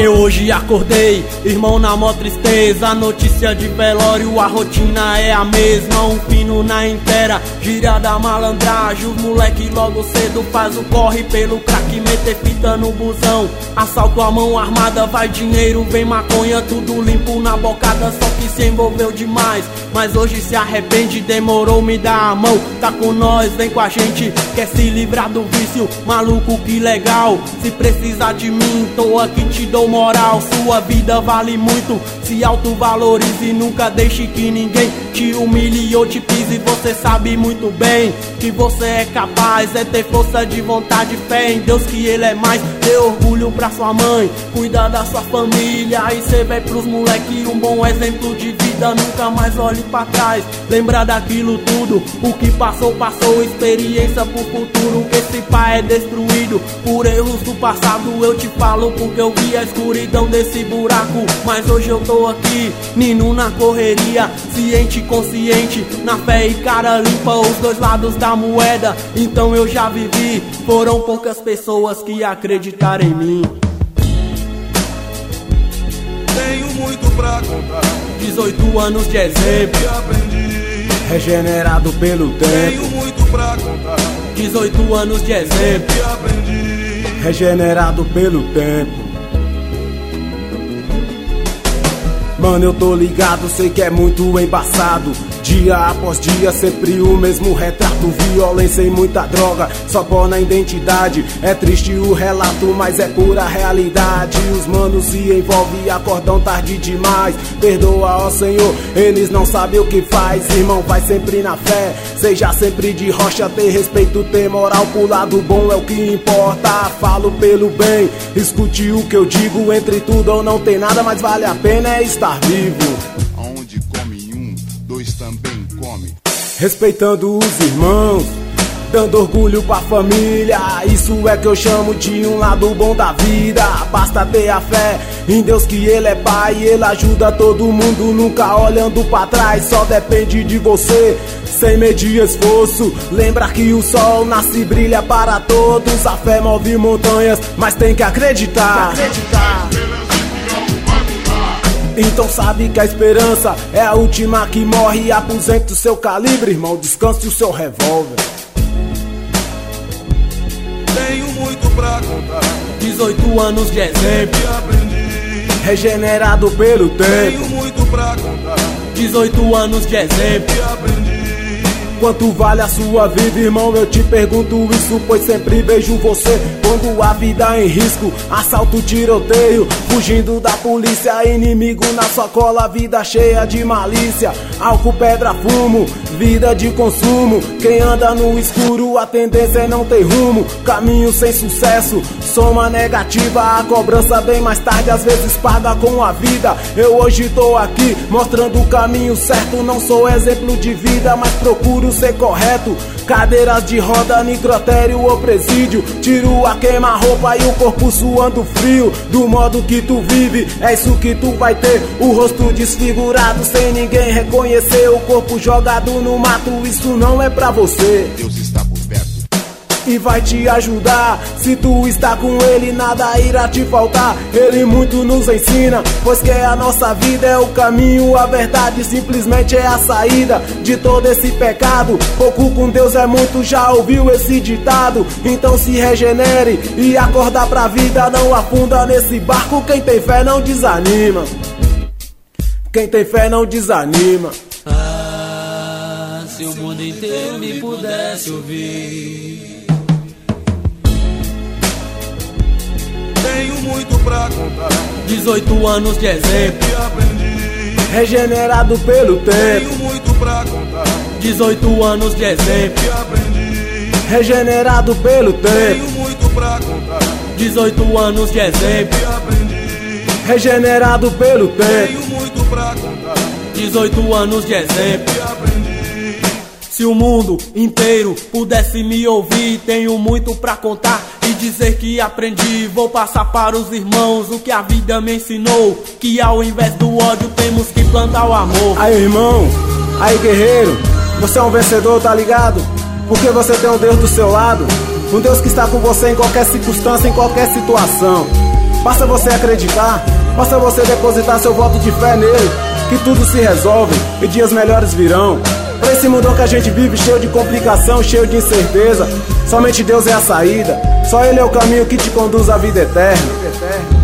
Eu hoje acordei, irmão, na mó tristeza. Notícia de velório, a rotina é a mesma. Um pino na inteira, gira da malandragem. Os moleque logo cedo faz o corre pelo crack, meter fita no busão. Assalto a mão armada, vai dinheiro, vem maconha, tudo limpo na bocada, só que se envolveu demais. Mas hoje se arrepende, demorou, me dá a mão. Tá com nós, vem com a gente, quer se livrar do vício. Maluco, que legal, se precisar de mim, tô aqui, te dou moral. Sua vida vale muito, se autovalorize. Nunca deixe que ninguém te humilhe ou te pise. Você sabe muito bem que você é capaz, é ter força de vontade, fé em Deus que Ele é mais. Dê orgulho pra sua mãe, cuida da sua família. Aí cê vai pros moleque um bom exemplo de vida. Nunca mais olhe pra trás, lembra daquilo tudo. O que passou, passou, experiência pro futuro. Que esse pai é destruído por erros do passado. Eu te falo porque eu vi a escuridão desse buraco. Mas hoje eu tô aqui, nino na correria, ciente, consciente, na fé e cara limpa, os dois lados da moeda. Então eu já vivi, foram poucas pessoas que acreditaram em mim. Tenho muito pra contar, 18 anos de exemplo, aprendi. Regenerado pelo tempo. Tenho muito pra contar, 18 anos de exemplo, aprendi. regenerado pelo tempo. Mano, eu tô ligado, sei que é muito embaçado. Dia após dia, sempre o mesmo retrato. Violência e muita droga, só pó na identidade. É triste o relato, mas é pura realidade. Os manos se envolvem e acordam tarde demais. Perdoa, ó Senhor, eles não sabem o que faz. Irmão, vai sempre na fé, seja sempre de rocha. Ter respeito, ter moral, pro lado bom é o que importa. Falo pelo bem, escute o que eu digo. Entre tudo ou não tem nada, mas vale a pena é estar vivo. Aonde come um, dois também come. Respeitando os irmãos, dando orgulho pra família. Isso é que eu chamo de um lado bom da vida. Basta ter a fé em Deus que Ele é Pai. Ele ajuda todo mundo, nunca olhando pra trás. Só depende de você, sem medir esforço. Lembra que o sol nasce e brilha para todos. A fé move montanhas, mas tem que acreditar. Então sabe que a esperança é a última que morre. Aposente o seu calibre, irmão, descanse o seu revólver. Tenho muito pra contar, 18 anos de exemplo, aprendi. regenerado pelo tempo. Tenho muito pra contar, 18 anos de exemplo, aprendi. quanto vale a sua vida, irmão? Eu te pergunto isso, pois sempre vejo você quando a vida em risco. Assalto, tiroteio, fugindo da polícia. Inimigo na sua cola, vida cheia de malícia. Álcool, pedra, fumo, vida de consumo. Quem anda no escuro, a tendência é não ter rumo. Caminho sem sucesso, soma negativa. A cobrança vem mais tarde, às vezes paga com a vida. Eu hoje tô aqui, mostrando o caminho certo. Não sou exemplo de vida, mas procuro ser correto. Cadeiras de roda, necrotério ou presídio. Tiro a queima-roupa e o corpo suando frio. Do modo que tu vive, é isso que tu vai ter. O rosto desfigurado, sem ninguém reconhecer. O corpo jogado no mato, isso não é pra você. Deus está por perto e vai te ajudar. Se tu está com Ele, nada irá te faltar. Ele muito nos ensina, pois que a nossa vida é o caminho, a verdade simplesmente é a saída de todo esse pecado. Pouco com Deus é muito, já ouviu esse ditado? Então se regenere e acorda pra vida. Não afunda nesse barco, quem tem fé não desanima. Quem tem fé não desanima. Ah, se o mundo inteiro me pudesse ouvir. Tenho muito pra contar, 18 anos de exemplo, aprendi. regenerado pelo tempo. Tenho muito pra contar, 18 anos de exemplo, aprendi. regenerado pelo tempo. Tenho muito pra contar, 18 anos de exemplo, aprendi. regenerado pelo tempo. Tenho muito pra contar, 18 anos de exemplo. aprendi. Se o mundo inteiro pudesse me ouvir, tenho muito pra contar e dizer que aprendi. Vou passar para os irmãos o que a vida me ensinou, que ao invés do ódio temos que plantar o amor. Aí, irmão, aí, guerreiro, você é um vencedor, tá ligado? Porque você tem um Deus do seu lado, um Deus que está com você em qualquer circunstância, em qualquer situação. Basta você acreditar, basta você depositar seu voto de fé nele, que tudo se resolve e dias melhores virão. Pra esse mundão que a gente vive cheio de complicação, cheio de incerteza, somente Deus é a saída, só Ele é o caminho que te conduz à vida eterna.